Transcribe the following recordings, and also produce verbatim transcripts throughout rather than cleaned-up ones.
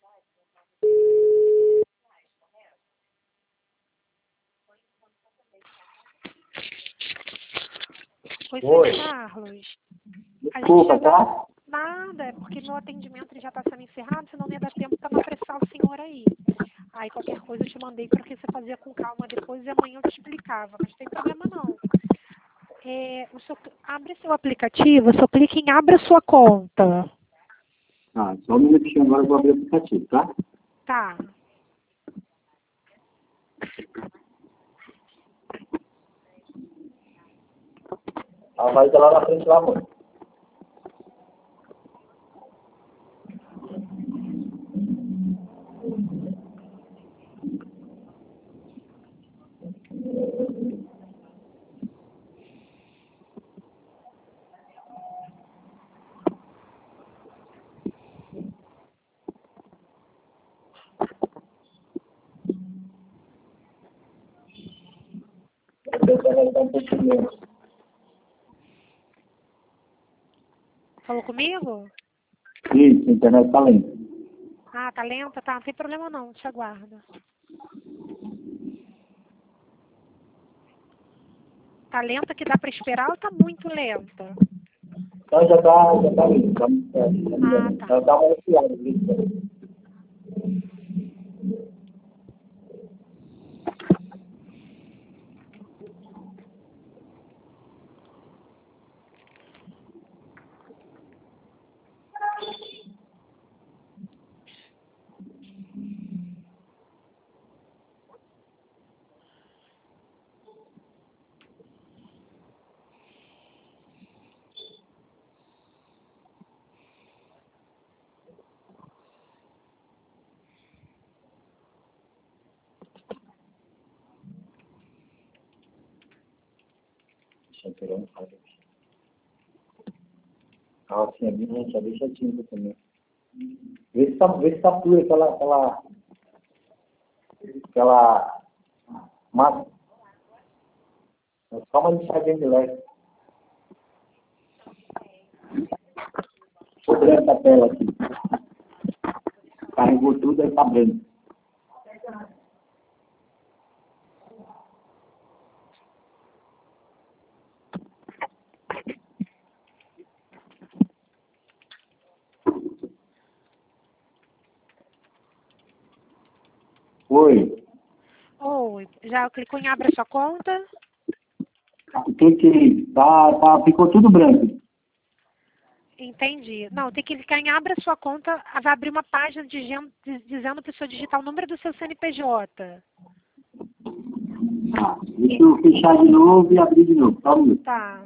Oi, Oi. senhor Carlos. A gente Desculpa, chegou... tá? Nada, é porque meu atendimento ele já está sendo encerrado, senão não ia dar tempo para apressar o senhor aí. Aí qualquer coisa eu te mandei para que você fazia com calma depois e amanhã eu te explicava, mas não tem problema não. É, o senhor abre seu aplicativo, o senhor clica em abra sua conta. Ah, só um minutinho agora eu vou abrir o aplicativo, tá? Tá. Ela vai estar lá na frente lá, amor. Falou comigo? Isso, a internet tá lenta. Ah, tá lenta? Tá, não tem problema não, te aguardo. Tá lenta que dá para esperar ou tá muito lenta? Então já tá, já tá lindo. Tá, Ah, é, tá. ela dá uma enfiada, viu? Deixa eu pegar um quadro aqui. Ah, sim, é bem, já deixa tinta também. Vê se tá, vê se tá pura aquela, aquela, aquela massa. É só uma lixadinha de leve. Ficou branca a tela aqui. Carregou tudo, aí tá branco. Oi. Oi, já clicou em abra sua conta? Cliquei. Tá, tá, ficou tudo branco. Entendi. Não, tem que clicar em abra sua conta, vai abrir uma página dizendo, dizendo para o senhor digitar o número do seu C N P J. Tá, deixa eu fechar de novo e abrir de novo. Tá, um minuto. Tá.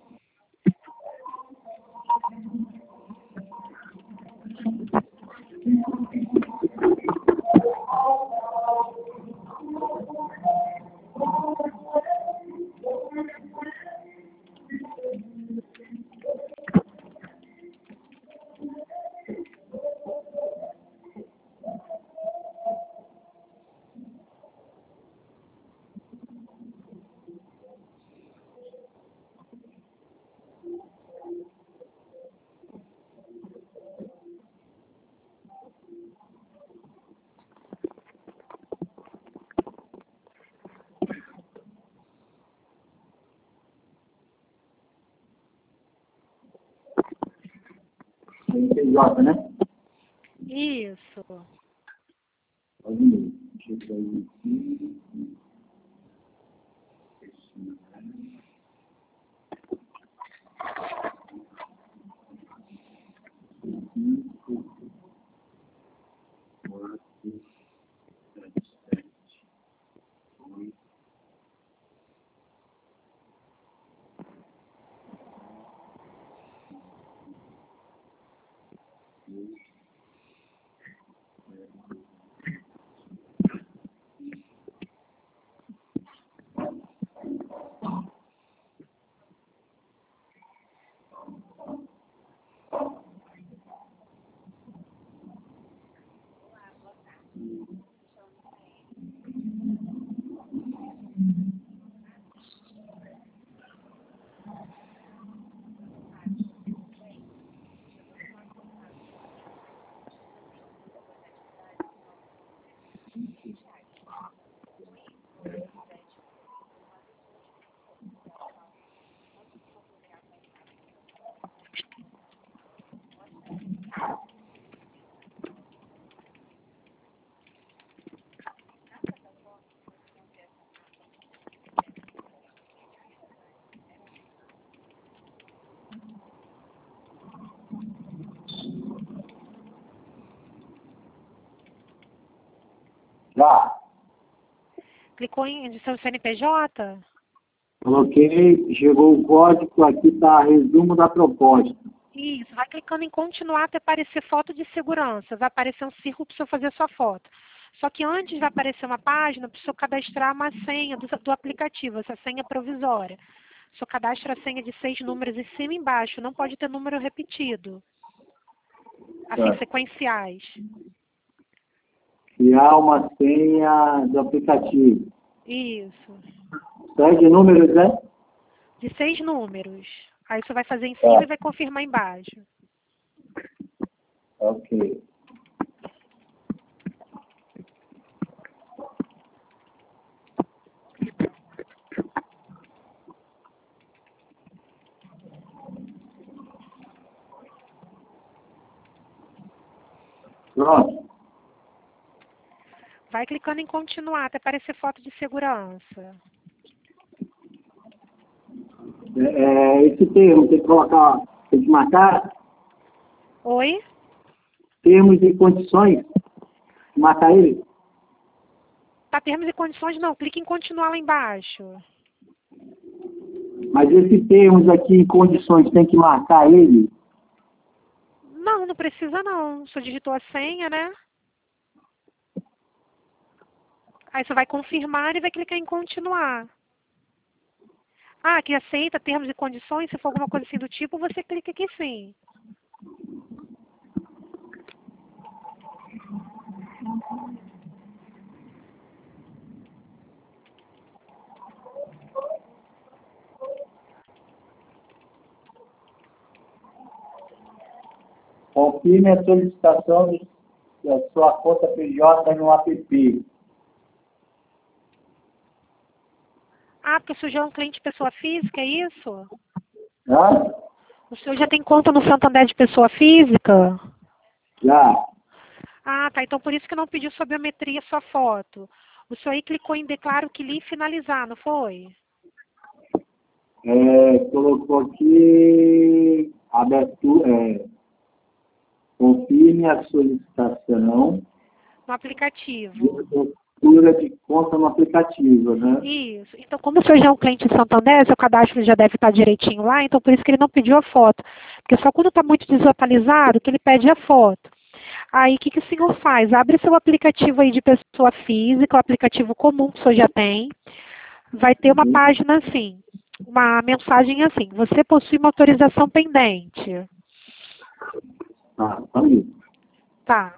C N P J, né? Isso. Só um minuto. Deixa eu sair aqui. Já. Clicou em de seu C N P J? Coloquei, chegou o código, aqui está resumo da proposta. Isso, vai clicando em continuar até aparecer foto de segurança. Vai aparecer um círculo para você fazer sua foto. Só que antes vai aparecer uma página para você cadastrar uma senha do, do aplicativo, essa senha provisória. Você cadastra a senha de seis números em cima e embaixo, não pode ter número repetido. Assim, Tá. sequenciais. Criar uma senha do aplicativo. Isso. Sete números, né? De seis números. Aí você vai fazer em cima Tá. e vai confirmar embaixo. Ok. Pronto. Vai clicando em continuar até aparecer foto de segurança. É, é, esse termo, tem que colocar, tem que marcar Oi? termos e condições, marcar ele. Tá termos e condições? Não, clique em continuar lá embaixo. Mas esse termos aqui em condições, tem que marcar ele. Não, não precisa não. Você digitou a senha, né? Aí você vai confirmar e vai clicar em continuar. Ah, que aceita termos e condições, se for alguma coisa assim do tipo, você clica aqui sim. Confirme a solicitação de- da sua conta P J no app. Ah, porque o senhor já é um cliente pessoa física, é isso? Hã? O senhor já tem conta no Santander de pessoa física? Já. Ah, tá. Então por isso que não pediu sua biometria, sua foto. O senhor aí clicou em declaro que li e finalizar, não foi? É, colocou aqui abertura, é, confirme a solicitação No aplicativo. de abertura de conta no aplicativo, né? Isso. Então, como o senhor já é um cliente de Santander, seu cadastro já deve estar direitinho lá, então por isso que ele não pediu a foto. Porque só quando está muito desatualizado que ele pede a foto. Aí, o que, que o senhor faz? Abre seu aplicativo aí de pessoa física, o aplicativo comum que o senhor já tem. Vai ter uma Uhum. página assim, uma mensagem assim, você possui uma autorização pendente. Ah, tá aí. Tá.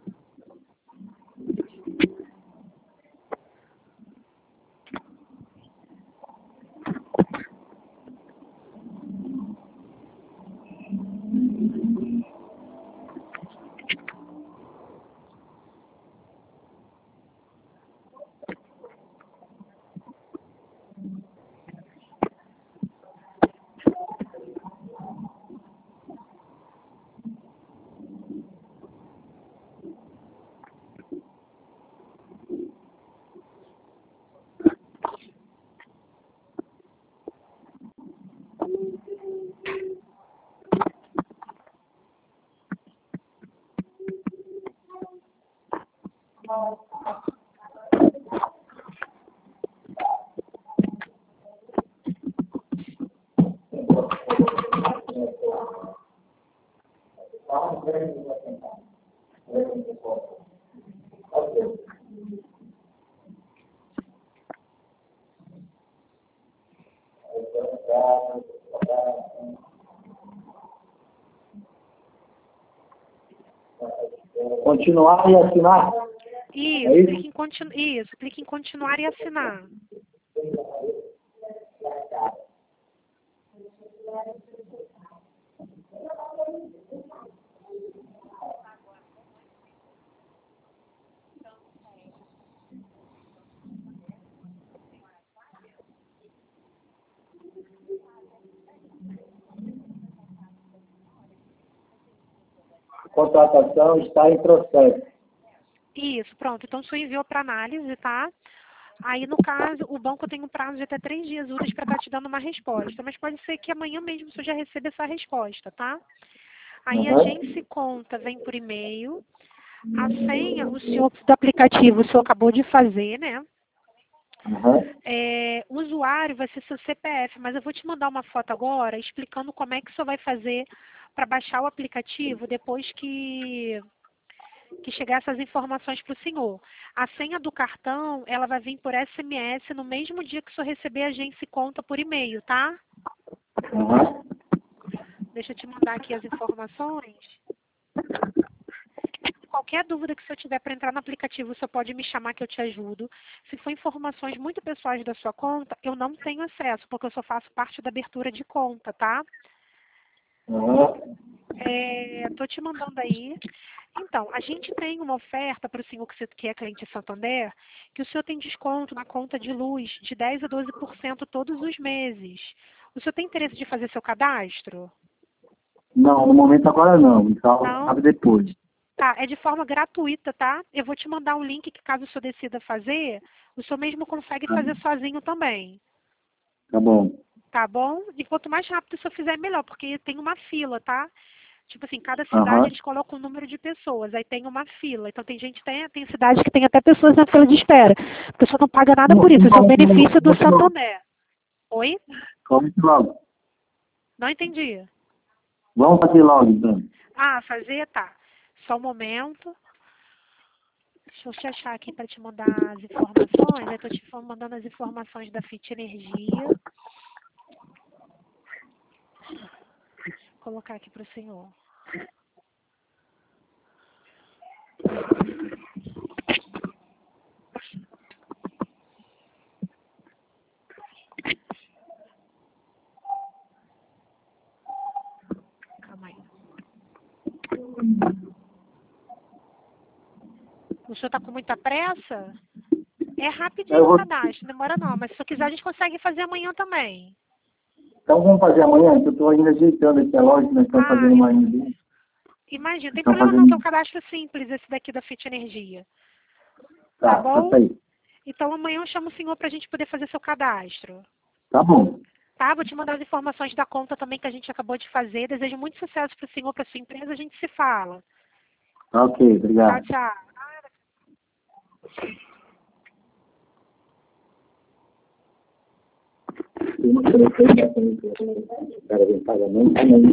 Continuar e assinar? Isso, É isso? clique em, continu... isso, clique em continuar e assinar. A contratação está em processo. Isso, pronto. Então, o senhor enviou para análise, tá? Aí, no caso, o banco tem um prazo de até três dias úteis para estar te dando uma resposta. Mas pode ser que amanhã mesmo você já receba essa resposta, tá? Aí, a Uhum. agência e conta vem por e-mail. A senha, o senhor do aplicativo, o senhor acabou de fazer, né? Uhum. É, o usuário vai ser seu C P F, mas eu vou te mandar uma foto agora explicando como é que o senhor vai fazer para baixar o aplicativo depois que, que chegar essas informações para o senhor. A senha do cartão, ela vai vir por S M S no mesmo dia que o senhor receber a agência e conta por e-mail, tá? Uhum. Deixa eu te mandar aqui as informações. Qualquer dúvida que o senhor tiver para entrar no aplicativo, o senhor pode me chamar que eu te ajudo. Se for informações muito pessoais da sua conta, eu não tenho acesso, porque eu só faço parte da abertura de conta, tá? Uhum. Estou te mandando aí. Então, a gente tem uma oferta para o senhor que, você, que é cliente Santander, que o senhor tem desconto na conta de luz de dez a doze por cento todos os meses. O senhor tem interesse de fazer seu cadastro? Não, no momento agora não. Então, Não? sabe depois. Tá, é de forma gratuita, tá? Eu vou te mandar um link que caso o senhor decida fazer, o senhor mesmo consegue Tá, fazer sozinho também. tá bom. Tá bom? E quanto mais rápido o senhor fizer, melhor, porque tem uma fila, tá? Tipo assim, cada cidade Aham. eles colocam um número de pessoas, aí tem uma fila. Então tem gente, tem, tem cidade que tem até pessoas na fila de espera. A pessoa não paga nada por isso, isso é um benefício do Santander. Oi? Vamos logo. Não entendi. Vamos fazer logo, então. Ah, fazer? Tá. Só um momento. Deixa eu te achar aqui para te mandar as informações. Eu estou te mandando as informações da Fit Energia. Vou colocar aqui para o senhor. Calma aí. O senhor está com muita pressa? É rapidinho Eu o vou... cadastro, não demora não. Mas se o senhor quiser, a gente consegue fazer amanhã também. Então vamos fazer amanhã, que eu estou ainda ajeitando aqui a loja, nós estamos Ah, fazendo uma ainda. imagina, tem Estamos problema não, que é um fazendo... cadastro simples esse daqui da Fit Energia. Tá Tá, tá bom? aí. Então amanhã eu chamo o senhor para a gente poder fazer seu cadastro. Tá bom. Tá? Vou te mandar as informações da conta também que a gente acabou de fazer. Desejo muito sucesso para o senhor, para sua empresa. A gente se fala. Tá ok, Tchau, obrigado. tchau. Eu não coloquei essa, o cara vem pagamento,